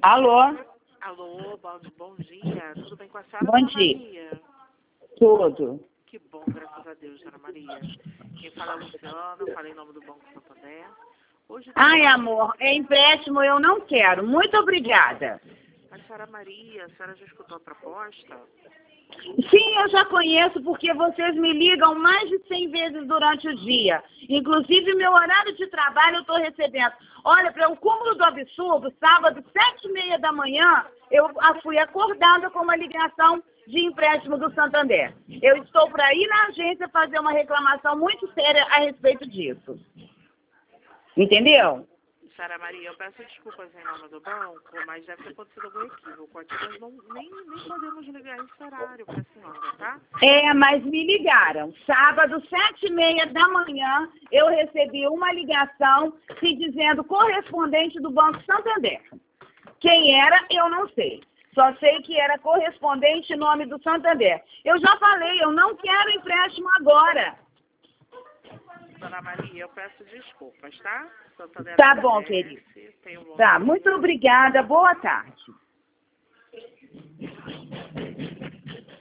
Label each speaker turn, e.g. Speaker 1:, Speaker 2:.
Speaker 1: Alô?
Speaker 2: Alô, bom dia. Tudo bem com a senhora,
Speaker 1: Bom
Speaker 2: Dona
Speaker 1: dia.
Speaker 2: Maria?
Speaker 1: Tudo.
Speaker 2: Que bom, graças a Deus, Dona Maria. Quem fala é a Luciana, eu falei em nome do Banco Santander. Hoje,
Speaker 1: Ai, amor, é empréstimo, eu não quero. Muito obrigada.
Speaker 2: A senhora Maria, a senhora já escutou a proposta?
Speaker 1: Sim, eu já conheço, porque vocês me ligam mais de 100 vezes durante o dia. Inclusive, meu horário de trabalho eu estou recebendo. Olha, para o cúmulo do absurdo, sábado, 7h30 da manhã, eu fui acordada com uma ligação de empréstimo do Santander. Eu estou para ir na agência fazer uma reclamação muito séria a respeito disso. Entendeu?
Speaker 2: Senhora Maria, eu peço desculpas em nome do banco, mas deve ter acontecido algum equívoco aqui. Nós nem podemos ligar esse horário para a senhora, tá?
Speaker 1: É, mas me ligaram. Sábado, 7h30 da manhã, eu recebi uma ligação se dizendo correspondente do Banco Santander. Quem era, eu não sei. Só sei que era correspondente em nome do Santander. Eu já falei, eu não quero empréstimo agora.
Speaker 2: Dona Maria, eu peço desculpas, tá? Santander
Speaker 1: Tá bom,
Speaker 2: agradece.
Speaker 1: querido.
Speaker 2: Tenha um bom
Speaker 1: Tá,
Speaker 2: dia.
Speaker 1: muito obrigada. Boa tarde.